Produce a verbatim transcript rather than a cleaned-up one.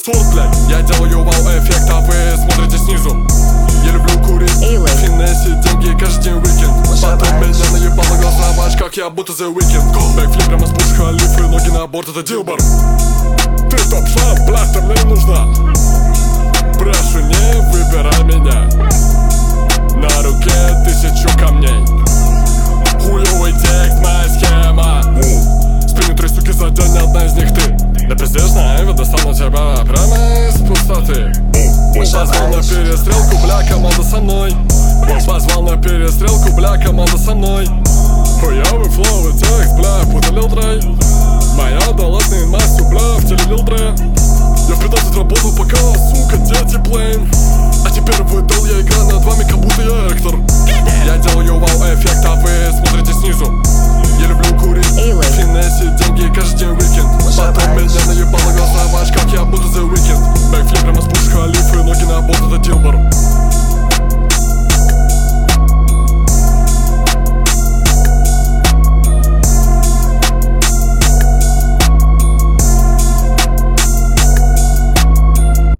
спорт, блядь. Я делаю вау-эффект, а вы смотрите снизу. Я люблю курить, финесить деньги каждый день уикенд. Потом меня наебало глаза в очках, я будто The Weeknd. Бэкфлип прямо с Бурдж-Халифы, ноги на борт, это Дилбар. Ты топ-шап, блядь, ты мне не нужна. Прошу, не выбирай меня. На руке тысячу камней. Хуёвый текст, моя схема. Спину три суки за день, одна из них ты. Да пиздец, знаю, достану тебя прямо из пустоты. Позвал на перестрелку, бля, команда со мной. Позвал на перестрелку, бля, команда со мной. Хуёвый флоу и текст, бля, путалил трей. Моя долатная мастью, бля, в теле лил трей. Я в пятнадцать работал, пока, сука, дети плейн. А теперь выдал я игра над вами, как будто я актер. Я делаю вау-эффект, а вы смотрите снизу. Я люблю курить,